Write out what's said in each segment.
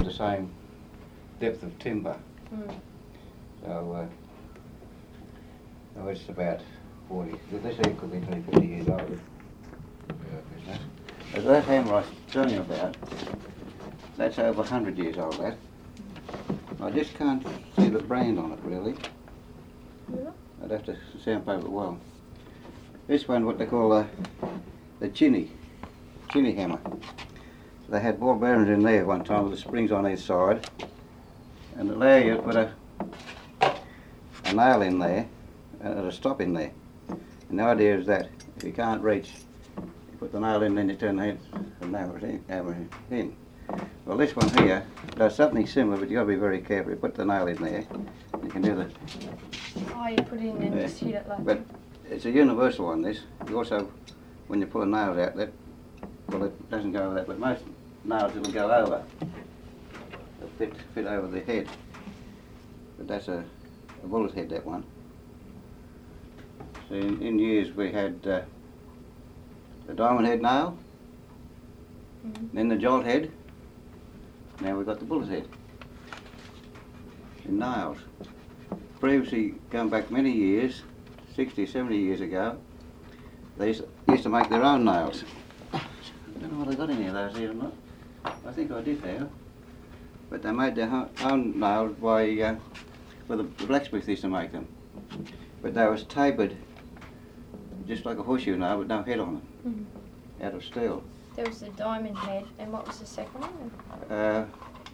the same depth of timber. So it's about 40. This here could be 50 years old. So that hammer I was telling you about, that's over 100 years old, that. I just can't see the brand on it, really. Yeah. I'd have to sandpaper it well. This one, what they call the chinny hammer. They had ball bearings in there one time with the springs on each side, and allow you to put a nail in there and a stop in there. And the idea is that if you can't reach, you put the nail in, then you turn the head and hammer in. Well, this one here does something similar, but you've got to be very careful. You put the nail in there, you can do the... Oh, you put it in and just hit it like But it's a universal one, this. You also, when you pull the nails out, that, well, it doesn't go over that, but most nails it'll go over. It'll fit over the head. But that's a bullet head, that one. So in years we had the diamond head nail, then the jolt head, now we've got the bullet head in nails. Previously, going back many years, 60, 70 years ago, they used to make their own nails. I don't know whether they got any of those here or not. I think I did have. But they made their own nails by, well, the blacksmith used to make them. But they was tapered just like a horseshoe nail with no head on them, out of steel. There was the diamond head, and what was the second one?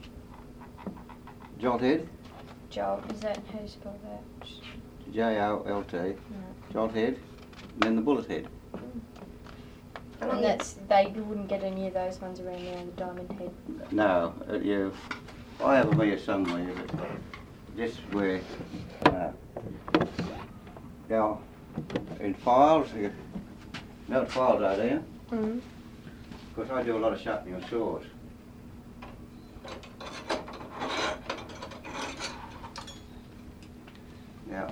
Jolt head. Jolt, is that, how do you spell that? J-O-L-T, jolt head, and then the bullet head. And that's, you wouldn't get any of those ones around there, the diamond head? No, I have them here somewhere, but just where, now, in files, you melt files out there. Of course, I do a lot of sharpening of saws. Now,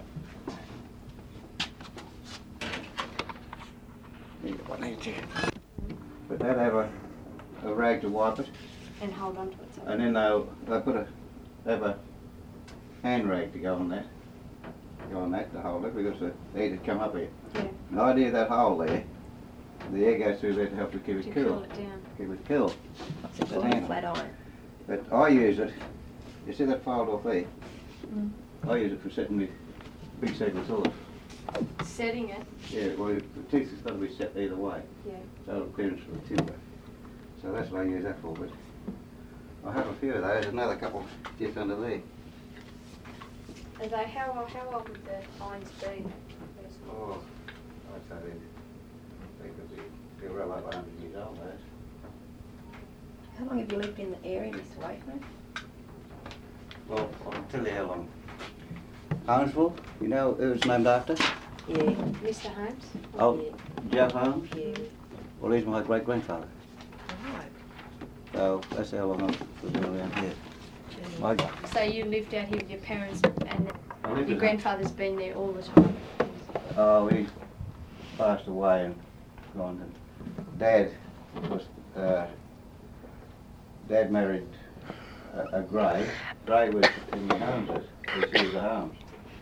but they'd have a rag to wipe it. And hold on to it. So And then they'll have a hand rag to go on that to hold it, because the air would come up here. Yeah. The idea of that hole there, the air goes through there to help it keep it cool. Cool it down. Keep it cool. It's a flat iron. But I use it, you see that filed off there? I use it for setting the big segment saws. Setting it? Yeah, well, the teeth has got to be set either way. Yeah. So it'll clearance for the timber. So that's what I use that for, but I have a few of those, another couple just under there. Are they, how old would the lines be? Oh, I'd say they could be well over 100 years old, those. How long have you lived in the area, Mr. Wakeman? Well, I'll tell you how long. Holmesville, you know who it's named after? Yeah. Mr. Holmes? Oh, Joe Holmes? Yeah. Well, he's my great-grandfather. Right. So that's how long I've been around here. My, So you lived out here with your parents and I lived your in- grandfather's been there all the time? Oh, he passed away and gone. And Dad was, Dad married a Gray. Gray was in the Holmeses. She was a Holmes.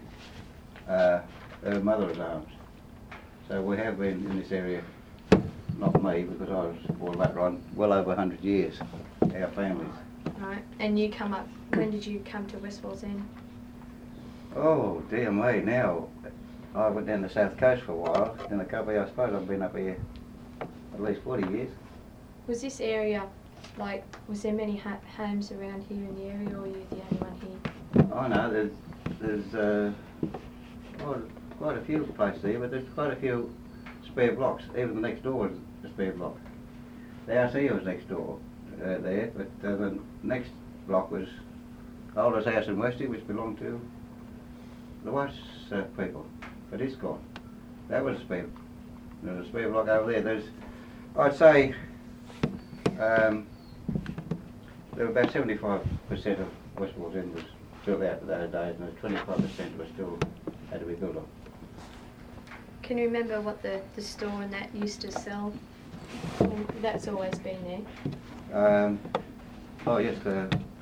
Her mother was Holmes. So we have been in this area, not me, because I was born later on, well over 100 years, our families. Right. And you come up, when did you come to West Wallsend? Oh, dear me, now, I went down the south coast for a while, then a couple of years, I suppose I've been up here at least 40 years. Was this area, like, was there many homes around here in the area, or were you the only one here? Oh no, there's quite a few places here, but there's quite a few spare blocks. Even the next door was a spare block. The RC was next door there, but the next block was the oldest house in Westy, which belonged to the Whites people, but it's gone. That was a spare. There's a spare block over there. There's, I'd say, there were about 75% of West Wallsend was built out those days, and 25% was still had to be built on. Can you remember what the store and that used to sell? That's always been there. Oh yes,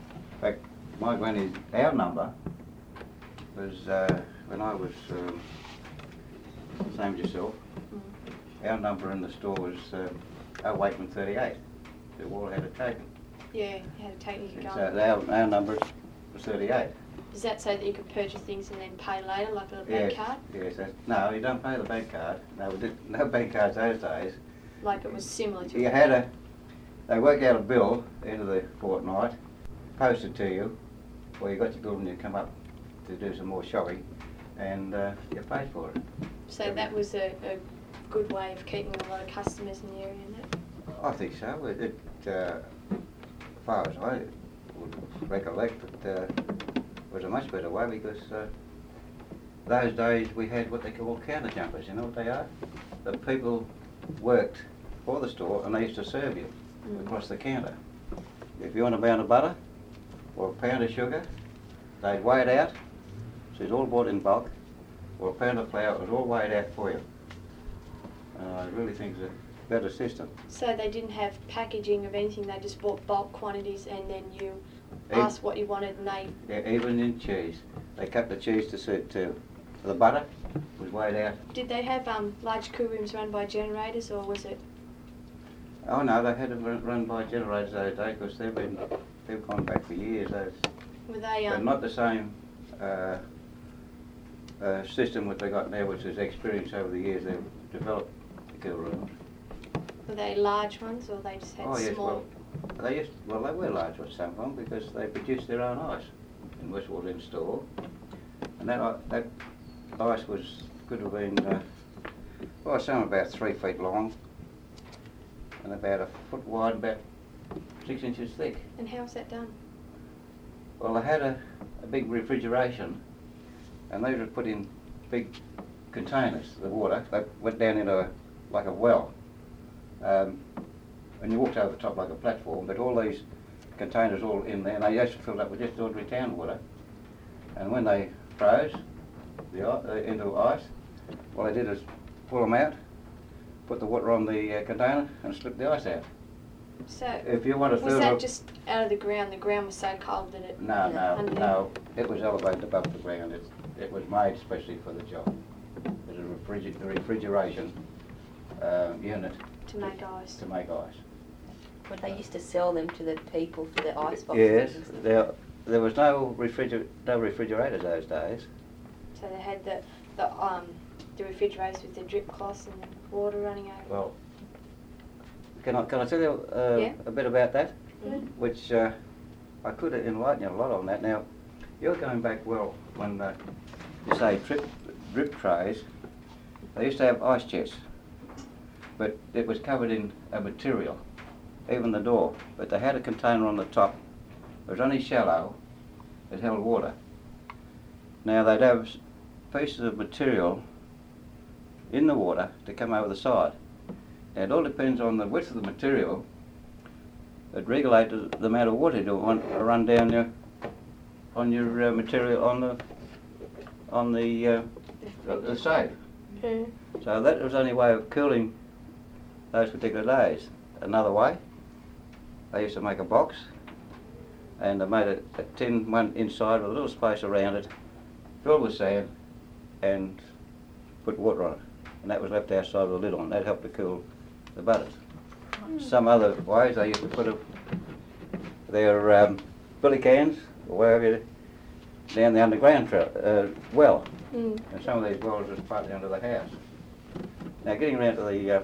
fact, my granny's, our number was, when I was same as yourself, our number in the store was 0838. The wall had a token. Yeah, you had to take you could go. So our number was 38. Is that so that you could purchase things and then pay later, like a Yes, bank card? yes. No, you don't pay the bank card. No, no bank cards those days. Like it was similar to You had they work out a bill end of the fortnight, posted to you, or you got your bill and you come up to do some more shopping, and you paid for it. So that was a good way of keeping a lot of customers in the area, and that? I think so. As far as I would recollect, it was a much better way because those days we had what they call counter jumpers. You know what they are? The people worked for the store and they used to serve you across the counter. If you want a pound of butter or a pound of sugar, they'd weigh it out, so it's all bought in bulk, or a pound of flour, it was all weighed out for you. I really think it's a better system. So they didn't have packaging of anything, they just bought bulk quantities and then you Ev- asked what you wanted and they... Yeah, even in cheese. They cut the cheese to suit too. The butter was weighed out. Did they have large cool rooms run by generators or was it... Oh no, they had them run by generators those days because they've gone back for years. Were they... But not the same system that they got now, which is experience over the years. They've developed the cool rooms. Were they large ones or they just had Oh yes, small... they were large at some point because they produced their own ice in Westwood in store, and that ice could have been some about 3 feet long and about a foot wide, about 6 inches thick. And how's that done? Well, they had a big refrigeration, and they were put in big containers. The water they went down into like a well. And you walked over the top like a platform, but all these containers all in there, and they just filled up with just ordinary town water. And when they froze into ice, what they did is pull them out, put the water on the container, and slip the ice out. So, If you want to was fill that up, just out of the ground? The ground was so cold that it... no, it was elevated above the ground. It was made especially for the job. It was a refrigeration unit To make ice. to make ice. But they used to sell them to the people for the ice boxes. Yes, there was no refrigerators those days. So they had the refrigerators with the drip cloths and the water running over. Well, can I tell you Yeah. a bit about that? Mm. Which I could enlighten you a lot on that. Now, you're going back well when you say drip trays. They used to have ice chests, but it was covered in a material, even the door. But they had a container on the top. It was only shallow. It held water. Now they'd have pieces of material in the water to come over the side. Now it all depends on the width of the material. It regulates the amount of water you want to run down your material on the safe. Mm. So that was the only way of cooling those particular days. Another way, they used to make a box, and they made a tin one inside with a little space around it, filled with sand, and put water on it. And that was left outside with a lid on. That helped to cool the butters. Some other ways, they used to put their billy cans, or wherever, down the underground well. Mm. And some of these wells was partly under the house. Now getting around to the,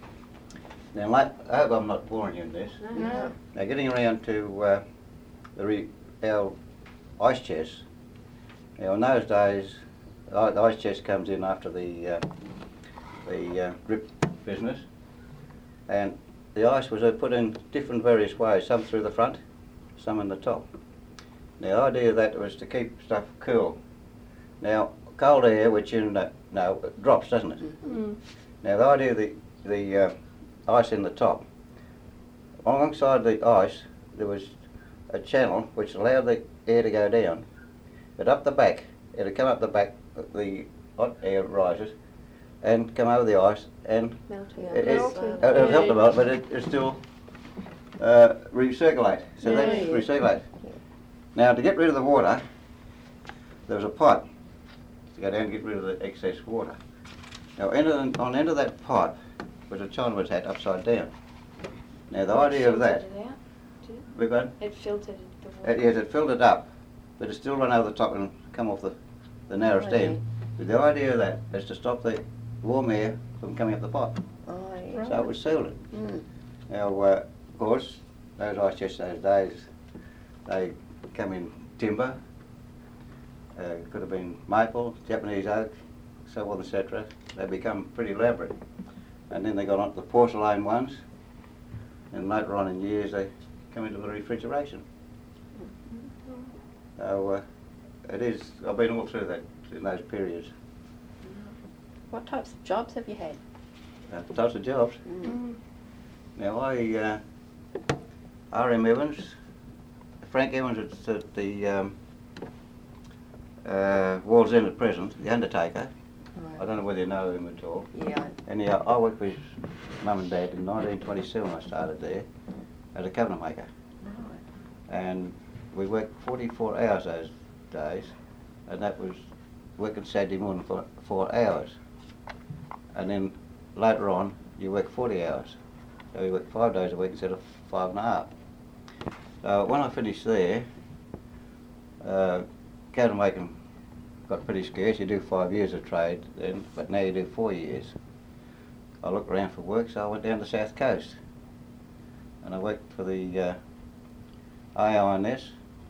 I hope I'm not boring you in this. No. Now getting around to our ice chests. Now in those days, the ice chest comes in after the drip business, and the ice was put in different various ways, some through the front, some in the top. Now the idea of that was to keep stuff cool. Now cold air, which it drops, doesn't it? Mm. Now the idea of the ice in the top, alongside the ice there was a channel which allowed the air to go down, but up the back, it'd come up the back, the hot air rises and come over the ice and Melting it'll out. help them out, but it still recirculate. So that's Yeah. recirculate. Now, to get rid of the water, there was a pipe to go down and get rid of the excess water. Now, on the end of that pipe was a Chinaman's hat upside down. Now, the idea of that... Filtered it out, did it? We've got... It filtered the water. Yes, it filled it up, but it still ran over the top and come off the narrowest end. But the idea of that is to stop the warm air from coming up the pipe. Oh, yeah. So it was sealed it. Mm. Now, of course, those ice chests those days, they come in timber, could have been maple, Japanese oak, so on, etc. They become pretty elaborate. And then they got onto the porcelain ones, and later on in years they come into the refrigeration. So it is, I've been all through that, in those periods. What types of jobs have you had? Types of jobs. Mm. Now R.M. Evans, Frank Evans at the Wall's End at present, the undertaker. Right. I don't know whether you know him at all. Yeah. Anyhow, I worked with his mum and dad in 1927. I started there as a cabinet maker, and we worked 44 hours those days, and that was working Saturday morning for 4 hours, and then later on you work 40 hours. So you work 5 days a week instead of 5.5. So when I finished there, cabinet making got pretty scarce. You do 5 years of trade then, but now you do 4 years. I looked around for work, so I went down the south coast, and I worked for the AINS,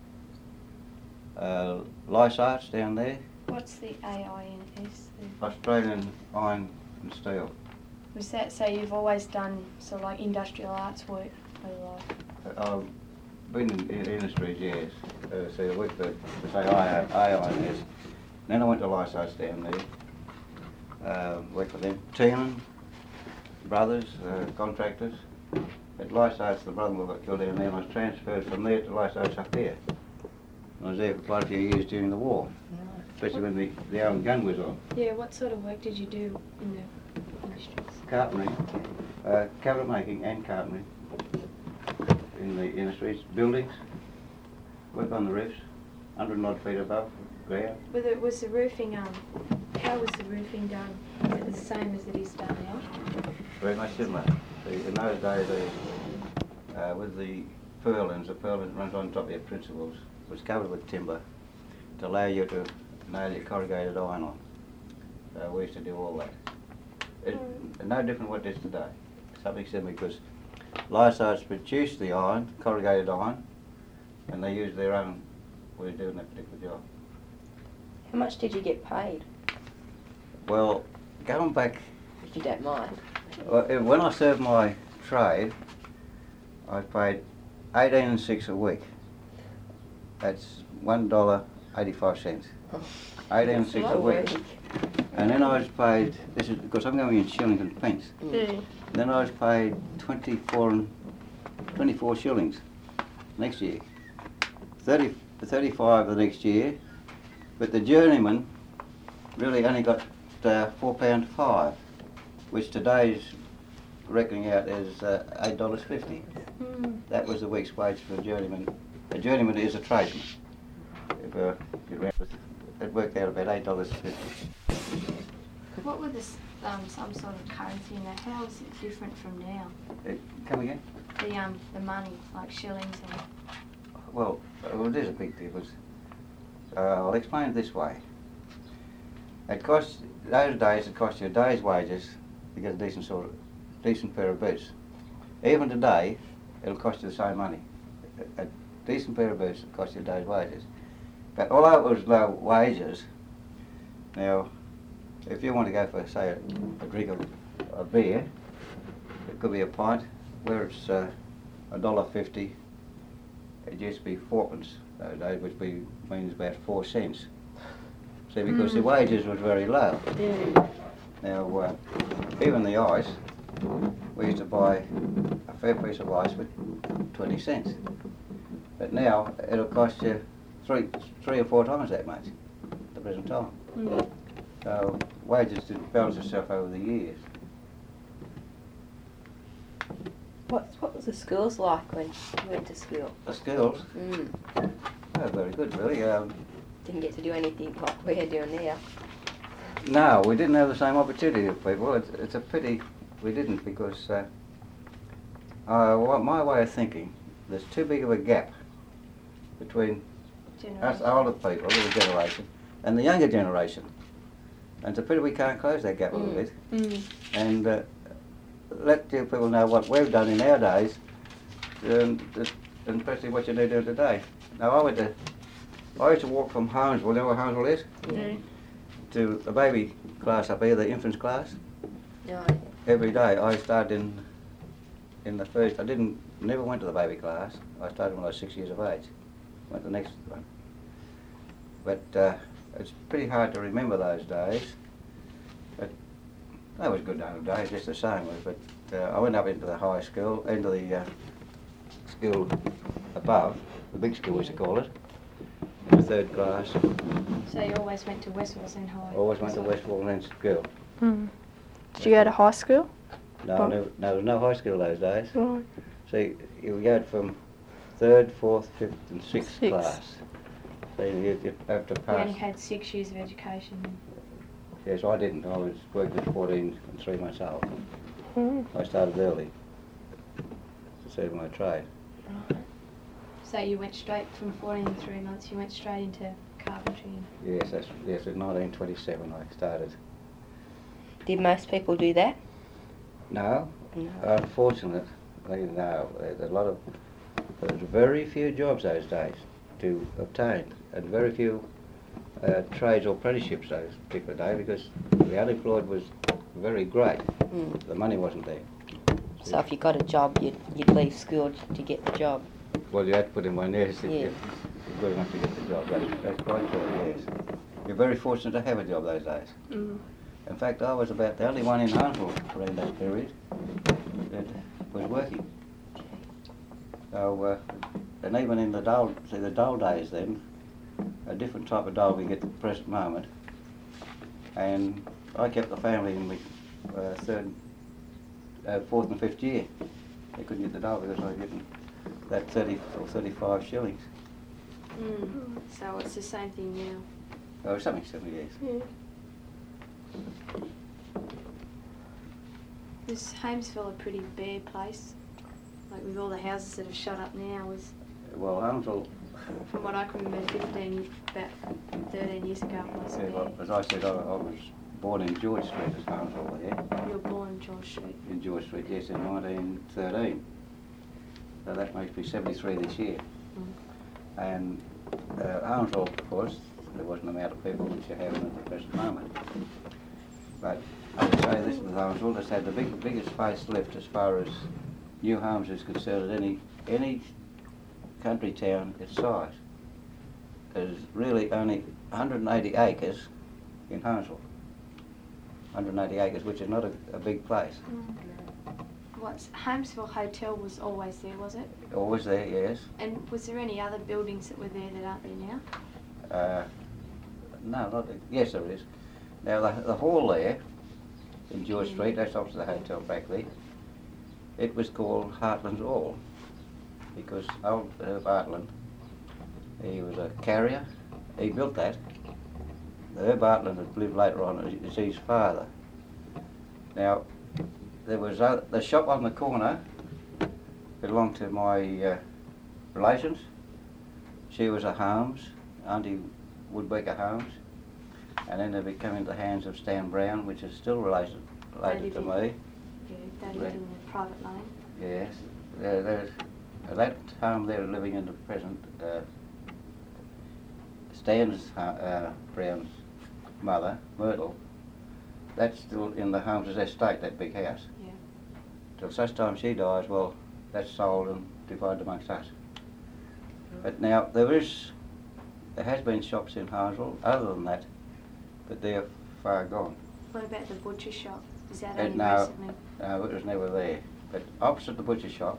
Lysarts down there, What's the AINS? Australian Iron and Steel. Was that, so you've always done sort of like industrial arts work all your life? I've been in industries, yes. So I worked for, say, AINS. Then I went to Lysarts down there, worked for them. Tiemann Brothers, contractors. At Lysarts, the brother got killed down there, and I was transferred from there to Lysarts up here. I was there for quite a few years during the war, especially when the Owen gun was on. Yeah, what sort of work did you do in the industries? Carpentry, cabinet making and carpentry in the industries, buildings, work on the roofs, 100 odd feet above ground. Was the roofing, how was the roofing done? Was it the same as it is done now? Very much similar. In those days, with the purlins runs on top of your principals, was covered with timber to allow you to nail your corrugated iron on. So we used to do all that. It's no different what it is today. Something similar, because Lysarts produced the iron, corrugated iron, and they used their own way of doing that particular job. How much did you get paid? Well, going back, If you don't mind. when I served my trade, I was paid 18 6 a week. That's $1.85. 18 6 a week. And then I was paid, this is because I'm going in shillings and pence. Then I was paid 24 shillings next year. 35 the next year, but the journeyman really only got £4.5, which today's reckoning out is $8.50. That was the week's wage for a journeyman. A journeyman is a tradesman. It worked out about $8.50. What were some sort of currency in that? How is it different from now? Come again? The money, like shillings and... Well, there's a big difference. I'll explain it this way. Those days it cost you a day's wages to get a decent pair of boots. Even today, it'll cost you the same money. A decent pair of boots will cost you a day's wages. But although it was low wages, now, if you want to go for, say, a drink of a beer, it could be a pint, where it's $1.50. It used to be 4pence those days, which means about 4 cents. See, because the wages was very low. Now, even the ice, we used to buy a fair piece of ice with 20 cents. But now, it'll cost you three or four times that much at the present time. So, wages did balance itself over the years. What was the schools like when you went to school? The schools, good, really. Didn't get to do anything like we're doing now. No, we didn't have the same opportunity as people. It's a pity we didn't, because my way of thinking, there's too big of a gap between us older people, the generation, and the younger generation. And it's a pity we can't close that gap a little bit. And let the people know what we've done in our days, and especially what you do today. Now, I used to walk from Holmesville, you know where Holmesville is? To the baby class up here, the infants class. No. Every day. I started in the first, never went to the baby class. I started when I was 6 years of age. Went to the next one. But it's pretty hard to remember those days. But that was good days, just the same. But I went up into the high school, into the school above, the big school we used to call it, in the third class. So you always went to Westwalls in high? Always went to Westwall and school. Did you go to high school? No, there was no high school those days. Right. See, you go from third, fourth, fifth and sixth class. So you have to pass. You only had 6 years of education. Yes, I didn't. I was working at 14 and 3 months old. I started early to serve my trade. Right. So you went straight from 14 and 3 months, you went straight into carpentry? Yes, in 1927 I started. Did most people do that? No, No. unfortunately, no. There's very few jobs those days to obtain, and very few trades or apprenticeships those particular days, because the unemployed was very great. The money wasn't there. So if you got a job, you'd leave school to get the job. Well, you had to put in one, yes, Yeah. if you're good enough to get the job. That's quite true, yes. You're very fortunate to have a job those days. In fact, I was about the only one in Huntsville around that period that was working. So, and even in the dull days then, a different type of dole we get at the present moment. And I kept the family in my fourth and fifth year. They couldn't get the dole because I was getting that 30 or 35 shillings. So it's the same thing now? Oh, something similar, yes. Is Hamesville a pretty bare place? Like with all the houses that have shut up now? Well, Huntsville, From what I can remember, about 13 years ago it was bare. as I said, I was born in George Street, as Huntsville there. You were born in George Street? In George Street, yes, in 1913. So that makes me 73 this year. And Huntsville, of course, there wasn't the amount of people which you have at the present moment. But I would say this with Huntsville, it's had the biggest facelift as far as new homes is concerned at any country town its size. There's really only 180 acres in Huntsville. 180 acres, which is not a big place. Hamesville Hotel was always there, was it? Always there, yes. And was there any other buildings that were there that aren't there now? No, yes there is. Now the hall there in George Street, that's opposite the hotel back there, it was called Hartland's Hall because old Herb Hartland, he was a carrier, he built that. Herb Hartland had lived later on, it's his father. Now there was the shop on the corner belonged to my relations. She was a Holmes, Auntie Woodbecker Holmes, and then they became into the hands of Stan Brown, which is still related to me. Yeah, they lived in a private lane. Yes, there's that home there living in the present. Stan's Brown's mother, Myrtle, that's still in the Holmes' estate, that big house. Yeah. Till such time she dies, well, that's sold and divided amongst us. But now there has been shops in Huntsville other than that, but they're far gone. What about the butcher shop? Is that And only recently? No, it was never there. But opposite the butcher shop,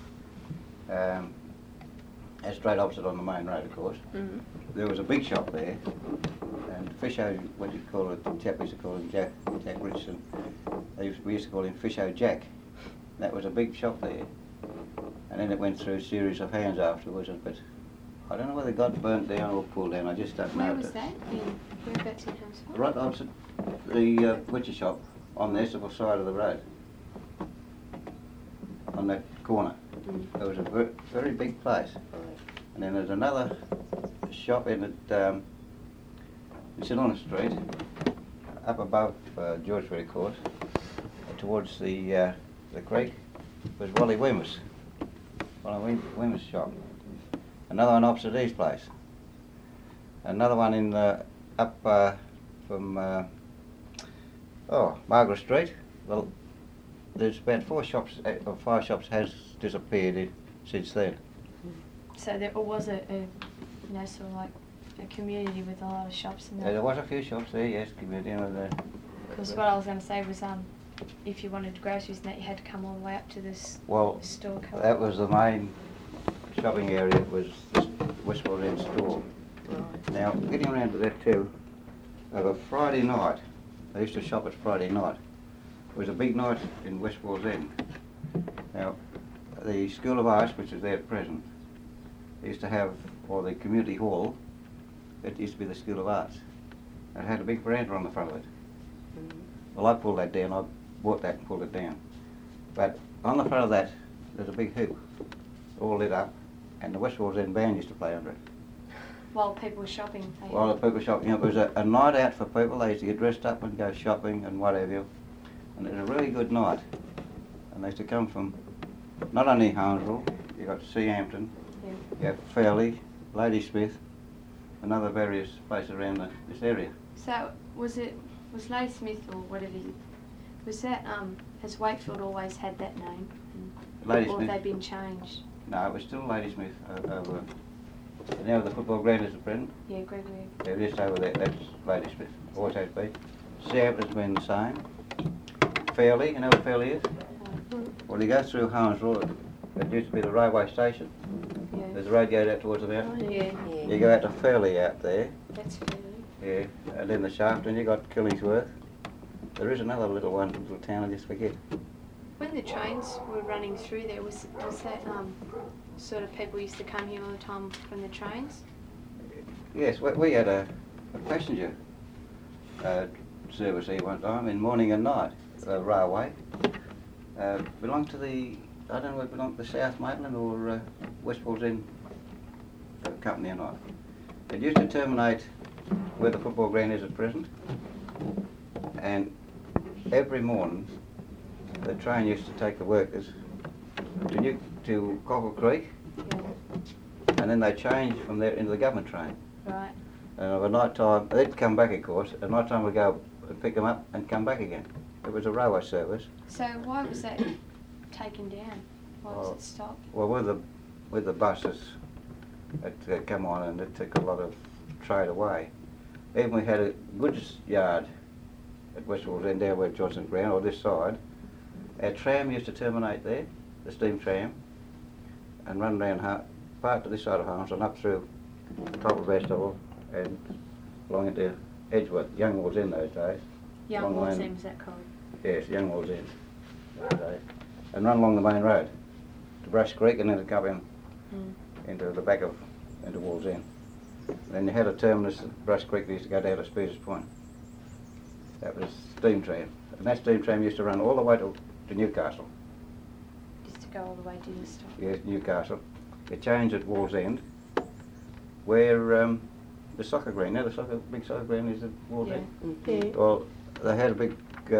straight opposite on the main road, of course, there was a big shop there, and Fisho, what do you call it, the chap used to call him Jack Richardson, we used to call him Fisho Jack. That was a big shop there, and then it went through a series of hands afterwards, but I don't know whether it got burnt down or pulled down, I just don't know. Where was that? Whereabouts in Hammersmith? Right opposite the butcher shop on the Estival side of the road. On that corner. Mm. It was a very big place. And then there's another shop in St Honor Street, up above George Court, towards the creek, was Wally Wimmer's. Wally Wimmer's shop. Another one opposite his place. Another one in up from Margaret Street. Well, there's about 4 shops or 5 shops has disappeared since then. So there was a sort of like a community with a lot of shops in Yeah, there. there was a few shops there, yes, community and there. Because what I was going to say was, if you wanted groceries and that, you had to come all the way up to this Well, store. that was the main shopping area, was this Westwell End store. Right. Now, getting around to that too, of a Friday night, they used to shop at Friday night. It was a big night in Westwell's End. Now, the School of Arts, which is there at present, used to have, or the community hall, it used to be the School of Arts. It had a big veranda on the front of it. Well, I pulled that down, I bought that and pulled it down. But on the front of that, there's a big hoop, all lit up, and the Westwell's End band used to play under it. While people were shopping. While the people shopping, it was a night out for people. They used to get dressed up and go shopping and whatever. And it was a really good night. And they used to come from not only Hounslow, you got Seahampton, you have Fairley, Ladysmith, and other various places around this area. So was Ladysmith or whatever? Was that has Wakefield always had that name? Ladysmith. Or have they been changed? No, it was still Ladysmith over. Now the football ground is at present. Yeah, Gregory. Yeah, just over there, that's Ladysmith. Always has been. Seahampton's been the same. Fairley, you know what Fairley is? Well, you go through Hounslow, it used to be the railway station. Yeah. There's a road goes out towards the mountain. Yeah, You go out to Fairley out there, that's fairly. yeah, and then the shaft, and you got Killingsworth. There is another little town, I just forget. When the trains were running through there, was that sort of people used to come here all the time from the trains? Yes, we had a passenger service here one time, in morning and night, railway. Belonged to the, I don't know whether it belonged to the South Maitland or Westwell's End company or not. It used to terminate where the football ground is at present, and every morning the train used to take the workers to Cockle Creek, Yeah. and then they changed from there into the government train. Right. And of a night time, they'd come back, of course. At night time, we'd go and pick them up and come back again. It was a railway service. So why was that taken down? Why was Oh. it stopped? Well, with the buses, it come on and it took a lot of trade away. Even we had a goods yard at Westwell's End, down where Johnson Ground, or this side. Our tram used to terminate there, the steam tram, and run round part to this side of Holmes and up through the top of Vestable and along into Edgeworth, Young Wall's End those days. Young Long Wall's Lane. End, was that called? Yes, Young Wall's End those days. And run along the main road to Brush Creek and then to come in into the back of, into Wall's End. Then you had a terminus at Brush Creek that used to go down to Speeders Point. That was steam tram. And that steam tram used to run all the way to Newcastle. Just to go all the way to the stop. Yes, Newcastle. It changed at Wall's End, where the soccer ground, big soccer ground is at Wall's Yeah. End. Yeah. Well, they had a big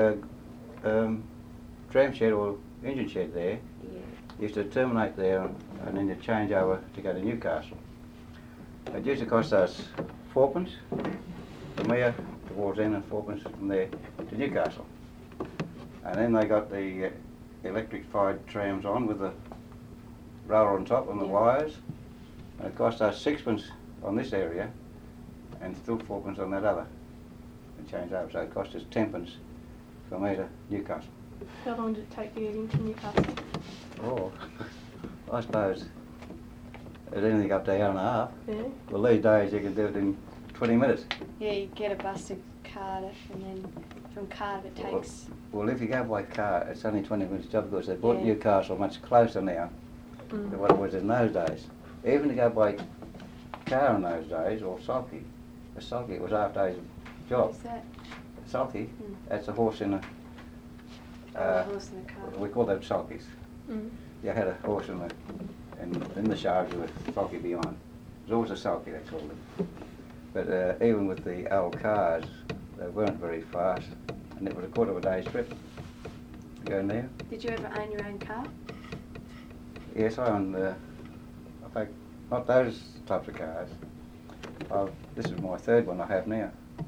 tram shed or engine shed there. Yeah. Used to terminate there and then you change over to go to Newcastle. It used to cost us 4p from here to Wall's End and 4p from there to Newcastle. And then they got the electrified trams on with the roller on top and the Yeah. wires. And it cost us 6p on this area and still 4p on that other. And change over, so it cost us 10p from here to Newcastle. How long did it take to get into Newcastle? Oh, I suppose it's anything up to an hour and a half. Yeah. Well, these days you can do it in 20 minutes. Yeah, you get a bus to Cardiff, and then from Cardiff it takes. Well, if you go by car, it's only 20 minutes job because they brought Yeah. Newcastle much closer now than what it was in those days. Even to go by car in those days, or sulky. A sulky, it was half day's job. What's that? Sulky, Mm. that's a horse in a... A horse in the car. We call them sulkies. Mm. You had a horse in the shard with a sulky behind. It was always a sulky, they called it. But even with the old cars, they weren't very fast, and it was a quarter of a day's trip going there. Did you ever own your own car? Yes, I own in fact, not those types of cars. This is my third one I have now.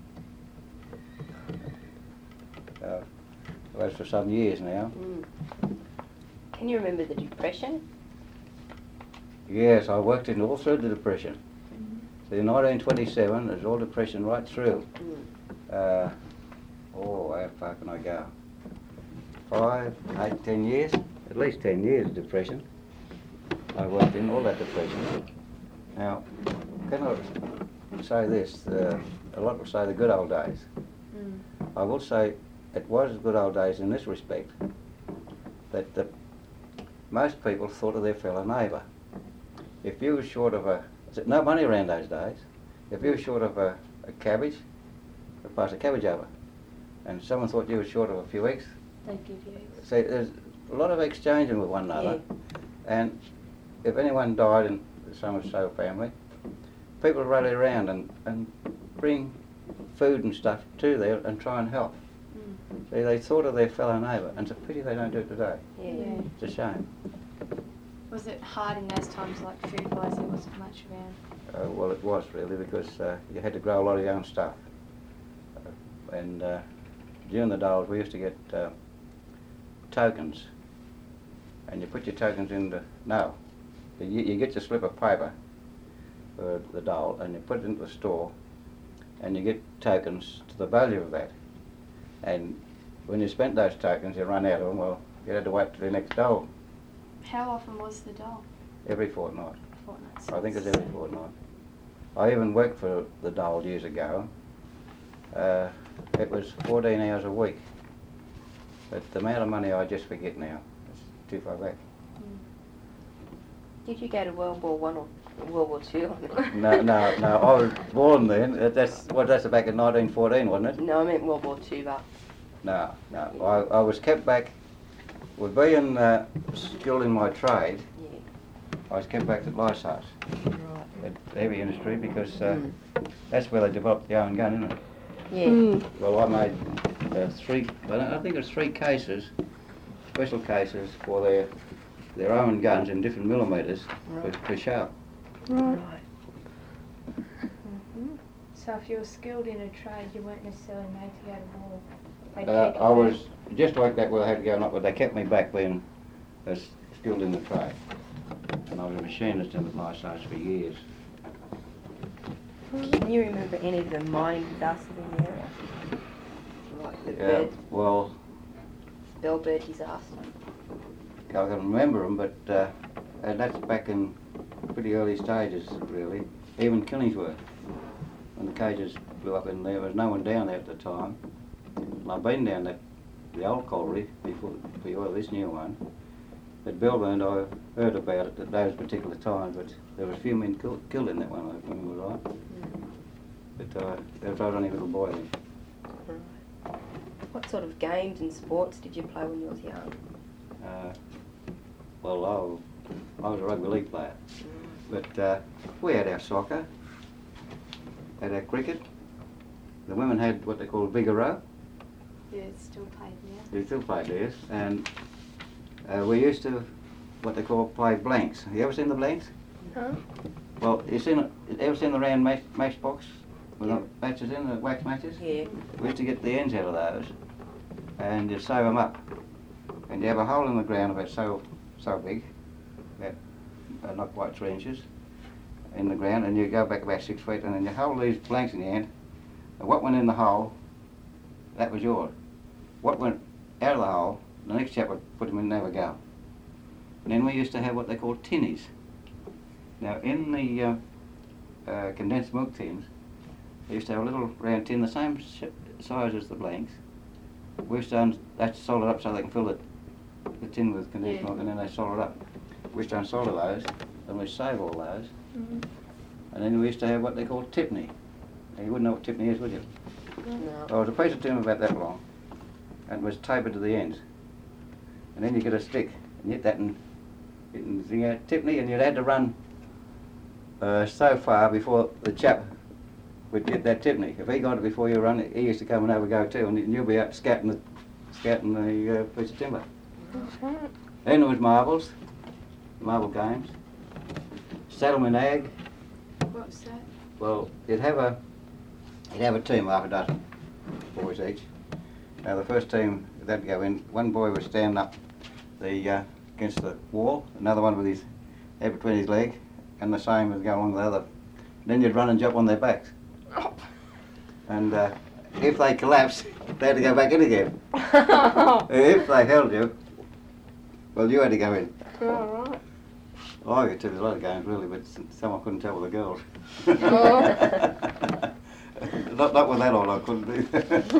I've had for some years now. Mm. Can you remember the Depression? Yes, I worked in all through the Depression. So in 1927, there's all Depression right through. Mm. How far can I go? 5, 8, 10 years? At least 10 years Depression. I worked in all that Depression. Now, can I say this? A lot will say the good old days. Mm. I will say it was the good old days in this respect, that most people thought of their fellow neighbour. If you were short of no money around those days, if you were short of a cabbage, they'd pass a cabbage over. And someone thought you were short of a few eggs, They give you. see, there's a lot of exchanging with one another. And if anyone died in someone's so family, people rally around and bring food and stuff to there and try and help. Mm. See, they thought of their fellow neighbour, and it's a pity they don't do it today. Yeah. It's a shame. Was it hard in those times, like food-wise? There wasn't much around. Well, it was really, because you had to grow a lot of your own stuff. And during the doles we used to get tokens, and you put your tokens in you get your slip of paper for the dole, and you put it into the store, and you get tokens to the value of that. And when you spent those tokens, you run out of them, well, you had to wait till the next dole. How often was the dole? Every fortnight. Fortnight. I think it's every fortnight. I even worked for the dole years ago. It was 14 hours a week. But the amount of money I just forget now. It's too far back. Did you go to World War One or World War Two? No, I was born then. That's back in 1914, wasn't it? No, I meant World War Two, but... No. I was kept back. With being skilled in my trade, Yeah. I was kept back at Lysart, Right. at heavy industry, because that's where they developed the own gun, isn't it? Yeah. Mm. Well, I made I think it was 3 cases, special cases for their own guns in different millimetres per show. Right. So if you were skilled in a trade, you weren't necessarily made to go to war. I was just like that where I had to go, not, but they kept me back being skilled in the trade. And I was a machinist in the Lysart for years. Can you remember any of the mine disasters in the area? Like the Bellbird disaster? I can remember them, but and that's back in pretty early stages, really. Even Killingsworth, when the cages blew up in there was no one down there at the time. And I've been down the old colliery before this new one. At Bellbird I heard about it at those particular times, but there were a few men killed in that one, if I remember right. But I was only a little boy then. Right. What sort of games and sports did you play when you was young? Well, I was a rugby league player, but we had our soccer, had our cricket. The women had what they call Vigoro. Yeah, it's still played now. They still play theirs, and we used to what they call play blanks. You ever seen the blanks? Huh? Well, ever seen the round matchbox with the matches in, the wax matches? Yeah. We used to get the ends out of those, and you sew them up, and you have a hole in the ground about so big, about not quite 3 inches in the ground, and you go back about 6 feet, and then you hold these blanks in your hand, and what went in the hole, that was yours. What went out of the hole, the next chap would put them in and have a go. And then we used to have what they called tinnies. Now in the condensed milk tins, they used to have a little round tin, the same size as the blanks. We used to that's soldered up so they can fill the tin with condensed milk, and then they solder it up. We used to unsolder those, and we save all those. And then we used to have what they call tipney. Now, you wouldn't know what tipney is, would you? No. Oh, it was a piece of timber about that long, and it was tapered to the ends. And then you get a stick, and you hit that and zing out tipney, and you'd had to run so far before the chap would get that tipney. If he got it before you run, he used to come and have a go too, and you'll be out scouting the piece of timber. Then there was marbles, marble games, settlement ag. What's that? Well, you'd have a team, half a dozen boys each. Now the first team, they'd go in. One boy would stand up against the wall, another one with his head between his leg, and the same would go along the other. Then you'd run and jump on their backs. And if they collapsed, they had to go back in again. If they held you, well, you had to go in. All right. Oh, I could tell you a lot of games really, but some I couldn't tell with the girls. Not with that all, I couldn't do.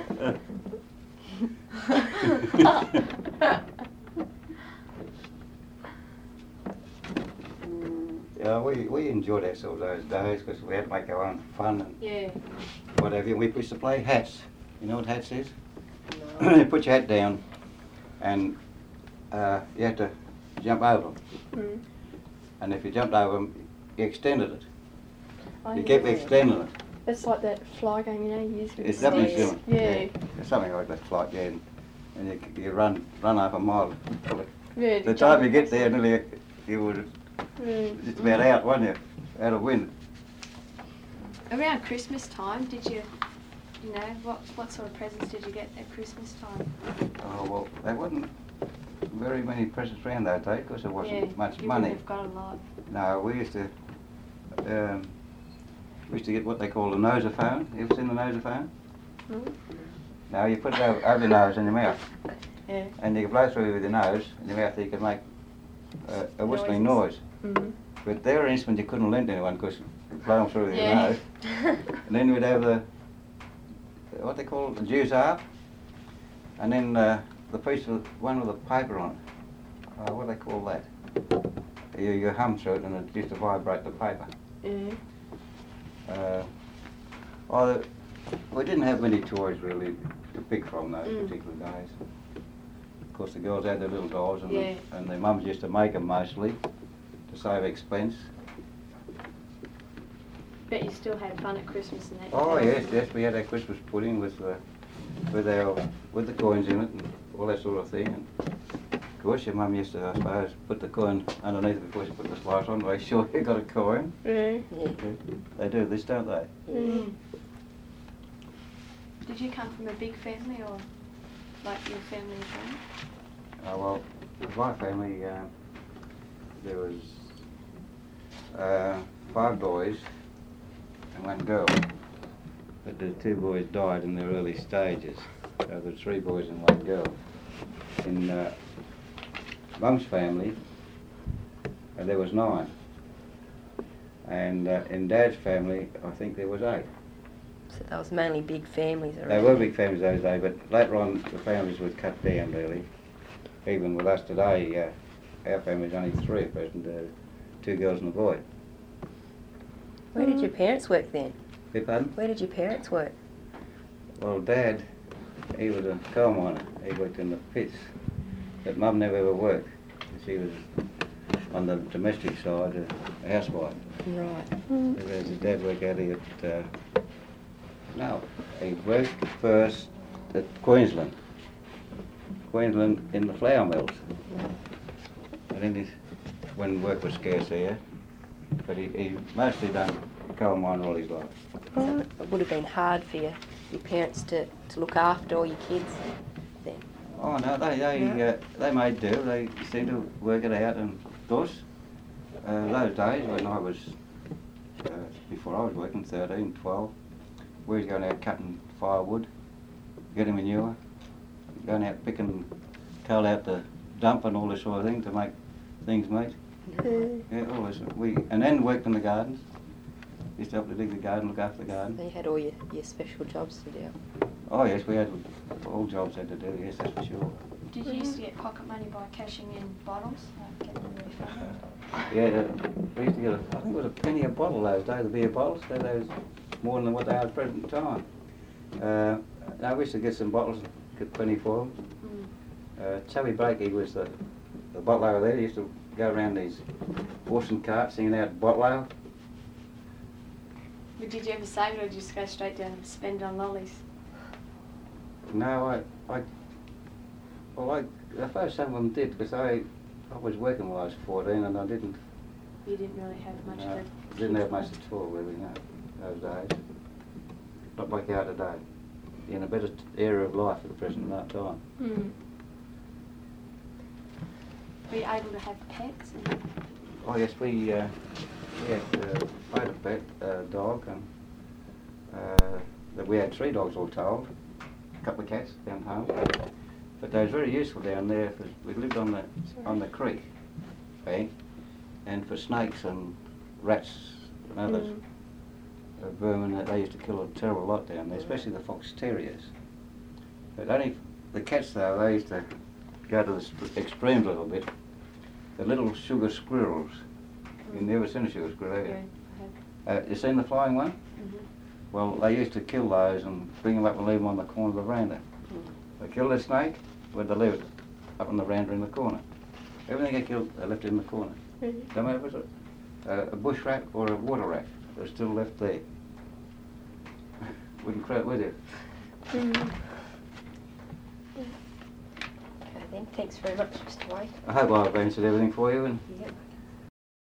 Yeah, we enjoyed ourselves those days because we had to make our own fun and Yeah. whatever. We used to play hats. You know what hats is? No. You put your hat down and you had to jump over them. Mm. And if you jumped over them, you extended it. I You know. kept extending it. It's like that fly game, you know, you use with It's something sticks. similar. Yeah. It's something like that, like yeah. And you run half a mile. Yeah. The time you get there, nearly you would Mm. just about out, weren't you? Out of wind. Around Christmas time, did you know, what sort of presents did you get at Christmas time? Oh well, there wasn't very many presents around that day because there wasn't Yeah, much you money. wouldn't have got a lot. No, we used to get what they call a nosophone. You ever seen the nosophone? Mm. No, you put it over your nose and your mouth, Yeah. and you can blow through with your nose and your mouth. You can make a whistling noise. Mm. But there were instruments you couldn't lend to anyone because you blow them through with your Yeah. nose. And then we'd have what they call the juice harp, and then the piece of one with the paper on it. What do they call that? You hum through it and it used to vibrate the paper. Yeah. We didn't have many toys really to pick from those Mm. particular days. Of course, the girls had their little dolls, and, Yeah. and their mums used to make them mostly to save expense. Bet you still had fun at Christmas and that. Oh yes, we had our Christmas pudding with the coins in it and all that sort of thing. And of course, your mum used to, I suppose, put the coin underneath it before she put the slice on, make sure you got a coin. Yeah. Yeah. They do this, don't they? Mm. Did you come from a big family or like your family at home? Oh well, with my family, there was 5 boys and 1 girl. But the 2 boys died in their early stages. So there were 3 boys and 1 girl. In Mum's family, there was 9. And in Dad's family, I think there was 8. So that was mainly big families around. They were big families those days, but later on the families were cut down really. Even with us today, our family's only 3 at present, 2 girls and a boy. Where did your parents work then? Beg pardon? Where did your parents work? Well, Dad, he was a coal miner. He worked in the pits. But Mum never ever worked. She was on the domestic side, a housewife. Right. Whereas his dad worked out here at, no, he worked first at Queensland in the flour mills. And then when work was scarce here, but he mostly done coal mine all his life. It would have been hard for your parents to look after all your kids then. Oh no, they made do. They seemed to work it out, and of course, those days when I was, before I was working, 13, 12, we was going out cutting firewood, getting manure, going out picking coal out the dump and all this sort of thing to make things meet. Yeah, all this. And then worked in the gardens. Used to help to dig the garden, look after the garden. So you had all your special jobs to do. Oh yes, we had all jobs had to do. Yes, that's for sure. Did you used to get pocket money by cashing in bottles, like getting them refunded? Yeah, we used to get, I think it was a penny a bottle those days, the beer bottles. They was more than what they are at the present time. Now we used to get some bottles, get penny for them. Chubby Blakey was the bottle over there. He used to go around these horse and carts singing out bottle ale. But did you ever save it or did you just go straight down and spend on lollies? No, I suppose some of them did, because I was working when I was 14 and I didn't. You didn't really have much No, of I didn't have much at all really, no, those days. Not like you are today. You're in a better era of life at the present time. Were you able to have pets? And Oh yes, we had a pet dog, and we had 3 dogs all told, a couple of cats down home. But they was very useful down there, because we lived on the creek, and for snakes and rats and others, vermin, that they used to kill a terrible lot down there, especially the fox terriers. But only the cats though, they used to go to the extremes a little bit. The little sugar squirrels. You've never seen a sugar squirrel, have you? yeah, I have. You seen the flying one? Mhm. Well, they used to kill those and bring them up and leave them on the corner of the veranda. They killed a snake, where'd they leave it? Up on the veranda in the corner. Everything they killed, they left it in the corner. Really? No matter if it was a bush rat or a water rat, they're still left there. Wouldn't croak with you. Okay then, thanks very much, Mr. White. I hope I've answered everything for you, and Yep.